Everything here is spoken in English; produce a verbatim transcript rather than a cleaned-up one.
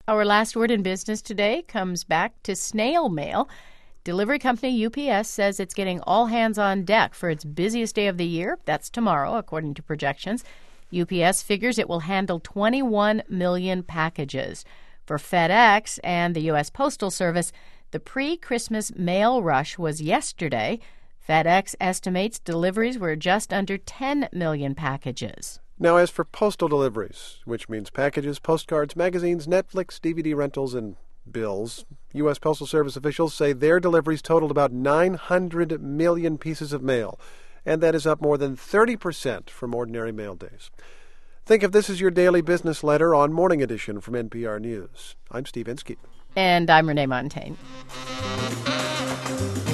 Our last word in business today comes back to snail mail. Delivery company U P S says it's getting all hands on deck for its busiest day of the year. That's tomorrow, according to projections. U P S figures it will handle twenty-one million packages. For FedEx and the U S Postal Service, the pre-Christmas mail rush was yesterday. FedEx estimates deliveries were just under ten million packages. Now, as for postal deliveries, which means packages, postcards, magazines, Netflix, D V D rentals, and bills, U S Postal Service officials say their deliveries totaled about nine hundred million pieces of mail, and that is up more than thirty percent from ordinary mail days. Think of this as your daily business letter on Morning Edition from N P R News. I'm Steve Inskeep. And I'm Renee Montaigne.